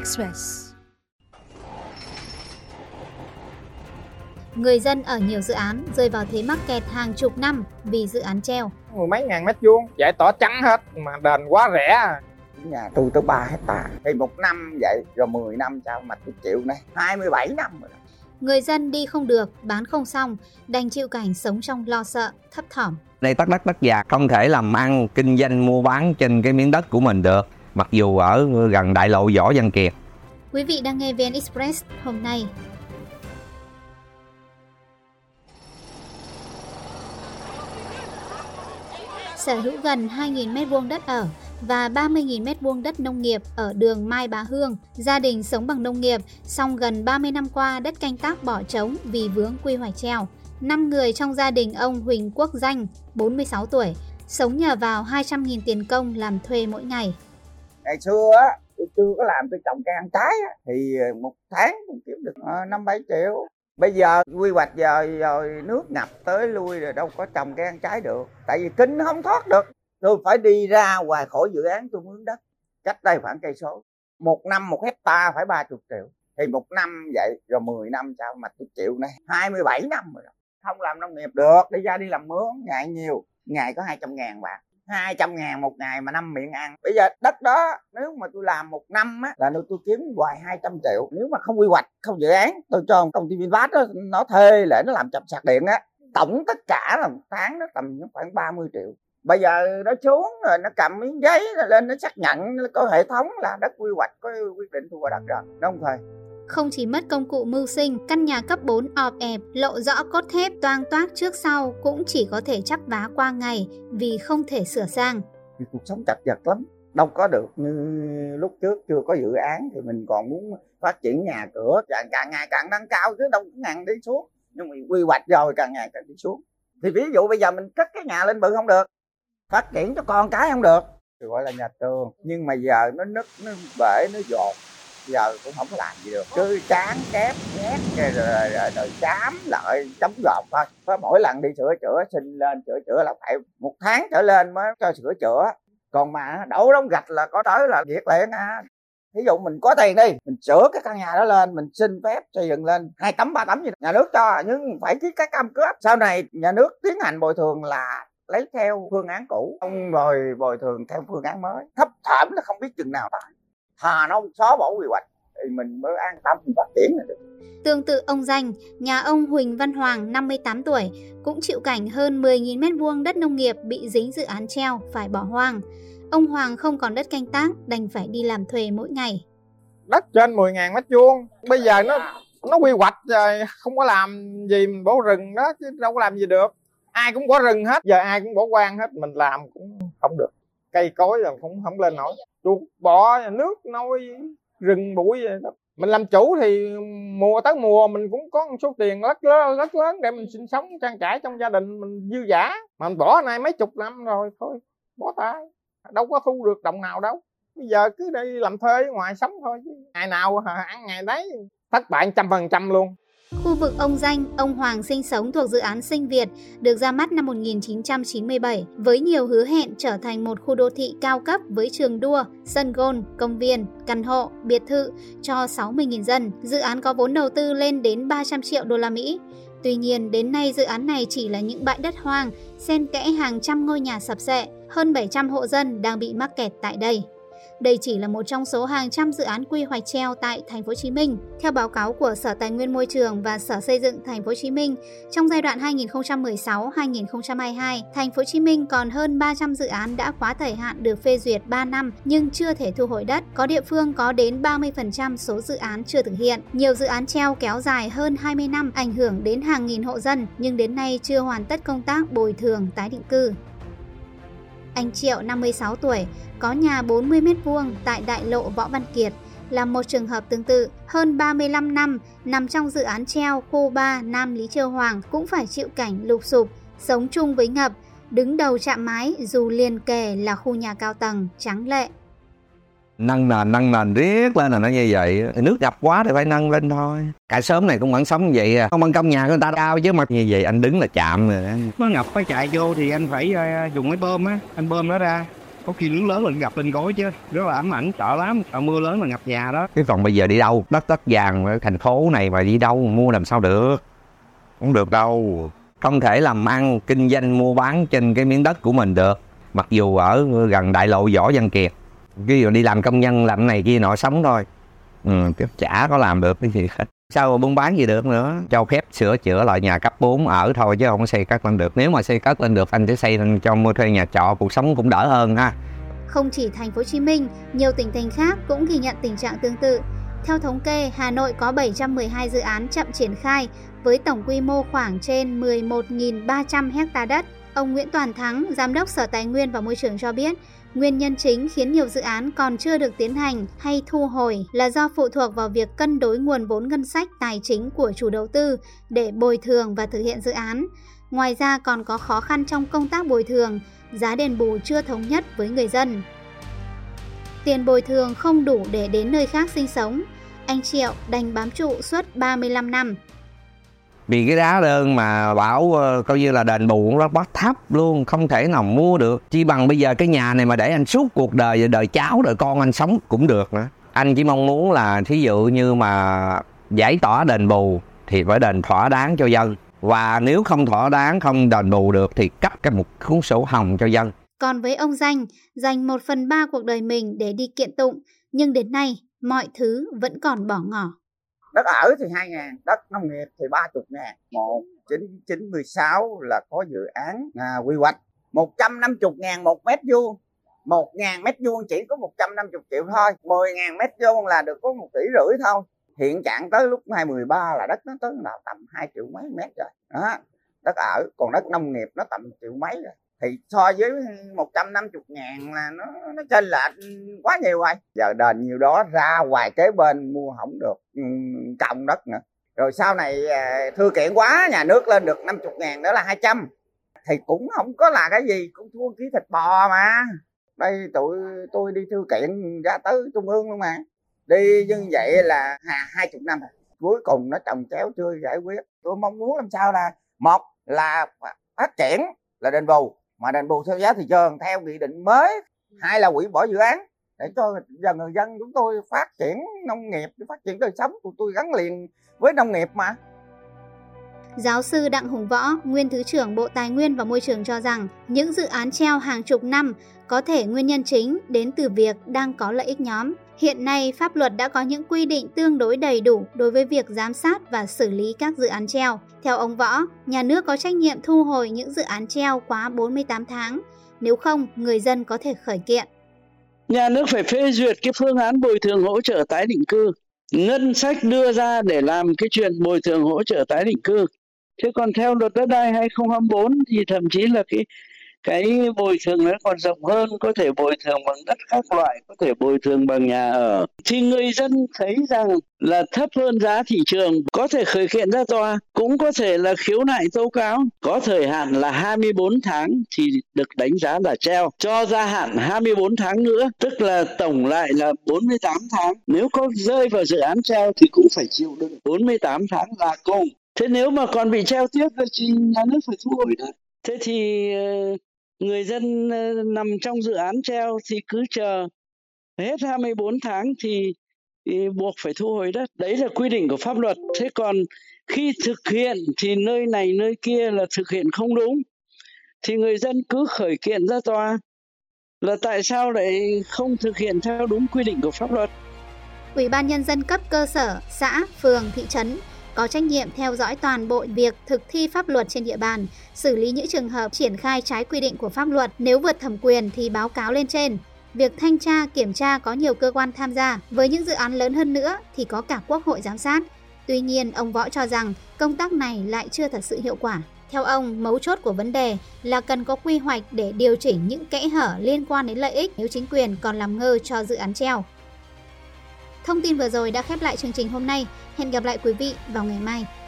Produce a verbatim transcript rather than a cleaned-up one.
Express. Người dân ở nhiều dự án rơi vào thế mắc kẹt hàng chục năm vì dự án treo. Mười mấy ngàn mét vuông, giải tỏa trắng hết mà đền quá rẻ. Nhà tôi tới ba hectare thì một năm vậy, rồi mười năm sao mà tôi chịu này, hai mươi bảy năm rồi đó. Người dân đi không được, bán không xong, đành chịu cảnh sống trong lo sợ, thấp thỏm. Đây tất đất tất vàng, không thể làm ăn, kinh doanh mua bán trên cái miếng đất của mình được, mặc dù ở gần đại lộ Võ Văn Kiệt. Quý vị đang nghe vê en Express hôm nay. Sở hữu gần hai nghìn mét vuông đất ở và ba mươi nghìn mét vuông đất nông nghiệp ở đường Mai Bá Hương. Gia đình sống bằng nông nghiệp, song gần ba mươi năm qua đất canh tác bỏ trống vì vướng quy hoạch treo. Năm người trong gia đình ông Huỳnh Quốc Danh, bốn mươi sáu tuổi, sống nhờ vào hai trăm nghìn tiền công làm thuê mỗi ngày. Ngày xưa á, tôi chưa có làm, tôi trồng cây ăn trái á, thì một tháng cũng kiếm được năm bảy triệu. Bây giờ quy hoạch giờ rồi nước ngập tới lui rồi đâu có trồng cây ăn trái được. Tại vì kinh không thoát được. Tôi phải đi ra ngoài khỏi dự án tôi mướn đất. Cách đây khoảng cây số. Một năm một hectare phải ba mươi triệu. Thì một năm vậy, rồi mười năm sao mà tôi chịu này. hai mươi bảy năm rồi đó. Không làm nông nghiệp được, đi ra đi làm mướn, ngày nhiều. Ngày có hai trăm ngàn bạc. hai trăm ngàn một ngày mà năm miệng ăn. Bây giờ đất đó nếu mà tôi làm một năm á là tôi kiếm hoài hai trăm triệu. Nếu mà không quy hoạch, không dự án, tôi cho công ty Vinfast đó, nó thuê để nó làm chập sạc điện á, tổng tất cả là một tháng nó tầm khoảng ba mươi triệu. Bây giờ nó xuống rồi nó cầm miếng giấy lên nó xác nhận có hệ thống là đất quy hoạch, có quyết định thu hồi đất rồi, đúng không thầy? Không chỉ mất công cụ mưu sinh, căn nhà cấp bốn ọp ẹp, lộ rõ cốt thép toang toác trước sau cũng chỉ có thể chắp vá qua ngày vì không thể sửa sang. Cuộc sống chật vật lắm, đâu có được như lúc trước chưa có dự án thì mình còn muốn phát triển nhà cửa càng, càng ngày càng nâng cao chứ đâu có ngàn đi xuống. Nhưng mà quy hoạch rồi càng ngày càng đi xuống. Thì ví dụ bây giờ mình cất cái nhà lên bự không được, phát triển cho con cái không được, thì gọi là nhà trường. Nhưng mà giờ nó nứt, nó bể, nó dột, giờ cũng không có làm gì được, cứ tráng kép nhét rồi, rồi, rồi, rồi chám lại chống gọt thôi. Có mỗi lần đi sửa chữa xin lên sửa chữa là phải một tháng trở lên mới cho sửa chữa. Còn mà đổ đống gạch là có tới là việc liền à. Ví dụ mình có tiền đi, mình sửa cái căn nhà đó lên, mình xin phép xây dựng lên hai tấm ba tấm gì đó, nhà nước cho, nhưng phải ký cái cam kết. Sau này nhà nước tiến hành bồi thường là lấy theo phương án cũ, không rồi bồi thường theo phương án mới. Thấp thỏm là không biết chừng nào tại. Thà nó xóa bỏ quy hoạch thì mình mới an tâm mình phát triển được. Tương tự ông Danh, nhà ông Huỳnh Văn Hoàng, năm mươi tám tuổi, cũng chịu cảnh hơn mười nghìn mét vuông đất nông nghiệp bị dính dự án treo phải bỏ hoang. Ông Hoàng không còn đất canh tác, đành phải đi làm thuê mỗi ngày. Đất trên mười ngàn mét vuông, bây giờ nó nó quy hoạch rồi, không có làm gì mình bỏ rừng đó chứ đâu có làm gì được. Ai cũng bỏ rừng hết, giờ ai cũng bỏ hoang hết, mình làm cũng không được. Cây cối là cũng không lên nổi. Chuột bọ nước nôi rừng bụi vậy đó. Mình làm chủ thì mùa tới mùa mình cũng có một số tiền rất lớn, rất lớn để mình sinh sống trang trải trong gia đình mình dư dả. Mà mình bỏ nay mấy chục năm rồi thôi, bỏ tay, đâu có thu được đồng nào đâu. Bây giờ cứ đi làm thuê ở ngoài sống thôi chứ ngày nào ăn ngày đấy, thất bại trăm phần trăm luôn. Khu vực ông Danh, ông Hoàng sinh sống thuộc dự án Sinh Việt được ra mắt năm một nghìn chín trăm chín mươi bảy với nhiều hứa hẹn trở thành một khu đô thị cao cấp với trường đua, sân golf, công viên, căn hộ, biệt thự cho sáu mươi nghìn dân. Dự án có vốn đầu tư lên đến ba trăm triệu đô la Mỹ. Tuy nhiên, đến nay dự án này chỉ là những bãi đất hoang, xen kẽ hàng trăm ngôi nhà sập xệ, hơn bảy trăm hộ dân đang bị mắc kẹt tại đây. Đây chỉ là một trong số hàng trăm dự án quy hoạch treo tại Thành phố Hồ Chí Minh. Theo báo cáo của Sở Tài nguyên Môi trường và Sở Xây dựng Thành phố Hồ Chí Minh, trong giai đoạn hai nghìn không trăm mười sáu đến hai nghìn không trăm hai mươi hai, Thành phố Hồ Chí Minh còn hơn ba trăm dự án đã quá thời hạn được phê duyệt ba năm nhưng chưa thể thu hồi đất. Có địa phương có đến ba mươi phần trăm số dự án chưa thực hiện. Nhiều dự án treo kéo dài hơn hai mươi năm, ảnh hưởng đến hàng nghìn hộ dân nhưng đến nay chưa hoàn tất công tác bồi thường tái định cư. Anh Triệu, năm mươi sáu tuổi, có nhà bốn mươi mét vuông tại đại lộ Võ Văn Kiệt, là một trường hợp tương tự. Hơn ba mươi lăm năm nằm trong dự án treo khu ba Nam Lý Chiêu Hoàng cũng phải chịu cảnh lụp xụp, sống chung với ngập, đứng đầu trạm mái dù liền kề là khu nhà cao tầng trắng lệ. Nâng nền, nâng nền riết lên là nó như vậy. Nước ngập quá thì phải nâng lên thôi. Cả xóm này cũng vẫn sống vậy à. Không ban công nhà của người ta cao chứ mà như vậy anh đứng là chạm rồi đó. Nó ngập phải chạy vô thì anh phải uh, dùng cái bơm á, anh bơm nó ra. có khi nước lớn là ngập lên gối chứ, rất là ám ảnh, sợ lắm, sợ mưa lớn là ngập nhà đó. Cái còn bây giờ đi đâu, đất đất vàng ở thành phố này mà đi đâu mua làm sao được, không được đâu. Không thể làm ăn kinh doanh mua bán trên cái miếng đất của mình được, mặc dù ở gần đại lộ Võ Văn Kiệt, ví dụ đi làm công nhân làm cái này kia nọ sống thôi, ừ, chả có làm được cái gì hết. Sao mà buôn bán gì được nữa, cho phép sửa chữa lại nhà cấp bốn ở thôi chứ không xây cất lên được. Nếu mà xây cất lên được anh sẽ xây lên cho mua thuê nhà trọ, cuộc sống cũng đỡ hơn ha. Không chỉ thành phố Hồ Chí Minh, nhiều tỉnh thành khác cũng ghi nhận tình trạng tương tự. Theo thống kê, Hà Nội có bảy trăm mười hai dự án chậm triển khai với tổng quy mô khoảng trên mười một nghìn ba trăm ha đất. Ông Nguyễn Toàn Thắng, Giám đốc Sở Tài nguyên và Môi trường cho biết, nguyên nhân chính khiến nhiều dự án còn chưa được tiến hành hay thu hồi là do phụ thuộc vào việc cân đối nguồn vốn ngân sách tài chính của chủ đầu tư để bồi thường và thực hiện dự án. Ngoài ra còn có khó khăn trong công tác bồi thường, giá đền bù chưa thống nhất với người dân. Tiền bồi thường không đủ để đến nơi khác sinh sống, anh Triệu đành bám trụ suốt ba mươi lăm năm. Vì cái giá đơn mà bảo uh, coi như là đền bù nó quá thấp luôn, không thể nào mua được. Chỉ bằng bây giờ cái nhà này mà để anh suốt cuộc đời, đời cháu, đời con anh sống cũng được nữa. Anh chỉ mong muốn là thí dụ như mà giải tỏa đền bù thì phải đền thỏa đáng cho dân. Và nếu không thỏa đáng, không đền bù được thì cấp cái một cuốn sổ hồng cho dân. Còn với ông Danh, dành một phần ba cuộc đời mình để đi kiện tụng, nhưng đến nay mọi thứ vẫn còn bỏ ngỏ. Đất ở thì hai ngàn, đất nông nghiệp thì ba mươi ngàn. một nghìn chín trăm chín mươi sáu là có dự án à, quy hoạch một trăm năm mươi ngàn một mét vuông. một ngàn mét vuông chỉ có một trăm năm mươi triệu thôi. mười ngàn mét vuông là được có một tỷ rưỡi thôi. Hiện trạng tới lúc hai mười ba là đất nó tới là tầm hai triệu mấy mét rồi. Đó, đất ở, còn đất nông nghiệp nó tầm triệu mấy rồi. Thì so với một trăm năm mươi ngàn là nó, nó chênh lệch quá nhiều rồi. Giờ đền nhiều đó ra ngoài kế bên mua không được trồng đất nữa. Rồi sau này thư kiện quá, nhà nước lên được năm mươi ngàn nữa là hai trăm. Thì cũng không có là cái gì, cũng thua ký thịt bò mà. Đây tụi tôi đi thư kiện ra tới trung ương luôn mà. Đi như vậy là hai mươi năm rồi. Cuối cùng nó chồng chéo chưa giải quyết. Tôi mong muốn làm sao là một là phát triển là đền bù, mà đền bù theo giá thị trường theo nghị định mới. Hai là hủy bỏ dự án để cho dần người dân chúng tôi phát triển nông nghiệp, phát triển đời sống. Tụi tôi gắn liền với nông nghiệp mà. Giáo sư Đặng Hùng Võ, nguyên Thứ trưởng Bộ Tài nguyên và Môi trường cho rằng những dự án treo hàng chục năm có thể nguyên nhân chính đến từ việc đang có lợi ích nhóm. Hiện nay, pháp luật đã có những quy định tương đối đầy đủ đối với việc giám sát và xử lý các dự án treo. Theo ông Võ, nhà nước có trách nhiệm thu hồi những dự án treo quá bốn mươi tám tháng. Nếu không, người dân có thể khởi kiện. Nhà nước phải phê duyệt cái phương án bồi thường hỗ trợ tái định cư. Ngân sách đưa ra để làm cái chuyện bồi thường hỗ trợ tái định cư. Chứ còn theo luật đất đai hai không hai tư thì thậm chí là cái cái bồi thường nó còn rộng hơn, có thể bồi thường bằng đất các loại, có thể bồi thường bằng nhà ở. Thì người dân thấy rằng là thấp hơn giá thị trường, có thể khởi kiện ra tòa, cũng có thể là khiếu nại tố cáo. Có thời hạn là hai mươi bốn tháng thì được đánh giá là treo, cho gia hạn hai mươi bốn tháng nữa, tức là tổng lại là bốn mươi tám tháng. Nếu có rơi vào dự án treo thì cũng phải chịu được bốn mươi tám tháng là cùng. Thế nếu mà còn bị treo tiếp thì nhà nước phải thu hồi đất. Thế thì người dân nằm trong dự án treo thì cứ chờ hết hai mươi bốn tháng thì, thì buộc phải thu hồi đất. Đấy là quy định của pháp luật. Thế còn khi thực hiện thì nơi này nơi kia là thực hiện không đúng, thì người dân cứ khởi kiện ra tòa là tại sao lại không thực hiện theo đúng quy định của pháp luật. Ủy ban Nhân dân cấp cơ sở, xã, phường, thị trấn có trách nhiệm theo dõi toàn bộ việc thực thi pháp luật trên địa bàn, xử lý những trường hợp triển khai trái quy định của pháp luật. Nếu vượt thẩm quyền thì báo cáo lên trên. Việc thanh tra, kiểm tra có nhiều cơ quan tham gia. Với những dự án lớn hơn nữa thì có cả Quốc hội giám sát. Tuy nhiên, ông Võ cho rằng công tác này lại chưa thật sự hiệu quả. Theo ông, mấu chốt của vấn đề là cần có quy hoạch để điều chỉnh những kẽ hở liên quan đến lợi ích nếu chính quyền còn làm ngơ cho dự án treo. Thông tin vừa rồi đã khép lại chương trình hôm nay. Hẹn gặp lại quý vị vào ngày mai.